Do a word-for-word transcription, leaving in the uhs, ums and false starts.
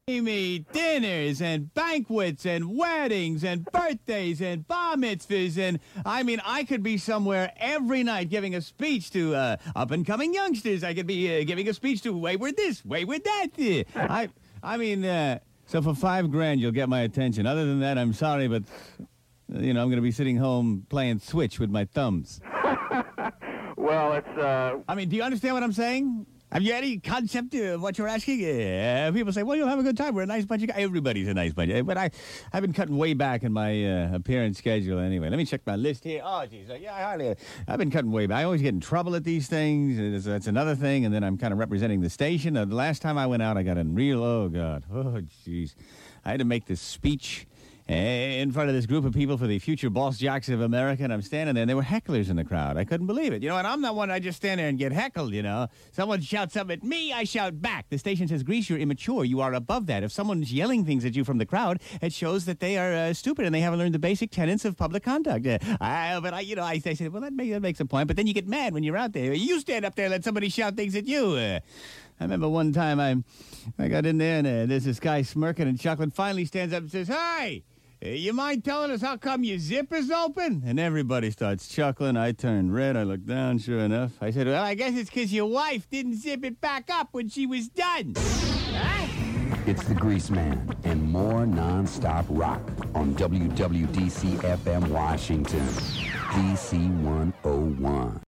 me dinners and banquets and weddings and birthdays and bar mitzvahs, and I mean, I could be somewhere every night giving a speech to uh, up-and-coming youngsters. I could be uh, giving a speech to wayward this, wayward that. Uh, I, I mean, uh, so for five grand, you'll get my attention. Other than that, I'm sorry, but, you know, I'm going to be sitting home playing Switch with my thumbs. Well, it's, uh... I mean, do you understand what I'm saying? Have you any concept of what you're asking? Uh, people say, well, you'll have a good time. We're a nice bunch of guys. Everybody's a nice bunch. But I, I've been cutting way back in my uh, appearance schedule anyway. Let me check my list here. Oh, geez. Uh, yeah, I hardly, I've been cutting way back. I always get in trouble at these things. That's another thing. And then I'm kind of representing the station. Uh, the last time I went out, I got in real, oh, God. Oh, jeez. I had to make this speech in front of this group of people for the future boss jocks of America, and I'm standing there, and there were hecklers in the crowd. I couldn't believe it. You know, and I'm not one, I just stand there and get heckled, you know. Someone shouts something at me, I shout back. The station says, Grease, you're immature. You are above that. If someone's yelling things at you from the crowd, it shows that they are uh, stupid and they haven't learned the basic tenets of public conduct. Uh, I, but, I, you know, I, I say, well, that, make, that makes a point. But then you get mad when you're out there. You stand up there and let somebody shout things at you. Uh, I remember one time I, I got in there, and uh, there's this guy smirking and chuckling. Finally stands up and says, hey! You mind telling us how come your zip is open? And everybody starts chuckling. I turned red. I looked down. Sure enough, I said, well, I guess it's because your wife didn't zip it back up when she was done. Huh? It's the Grease Man and more non-stop rock on W W D C F M Washington, D C one oh one.